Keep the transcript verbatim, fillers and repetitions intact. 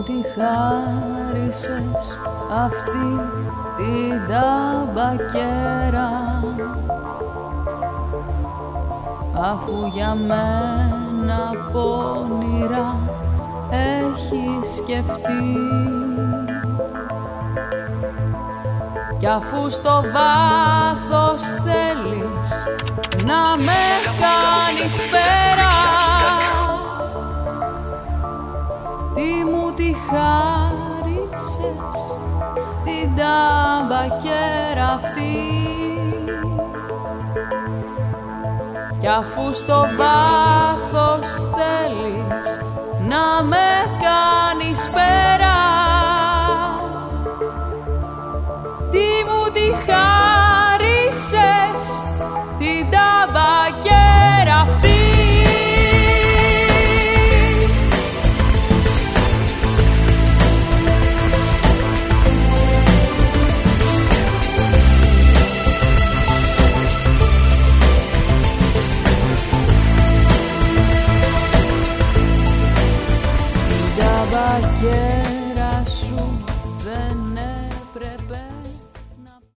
τη χάρισες αυτή την ταμπακέρα, αφού για μένα πόνιρα έχει σκεφτεί, κι αφού στο βάθος θέλεις να με κάνεις πέρα, τι μου τη χάρισες την ταμπακέρα αυτή, κι αφού στο βάθος θέλεις να με κάνεις πέρα, τι μου τη χάρισες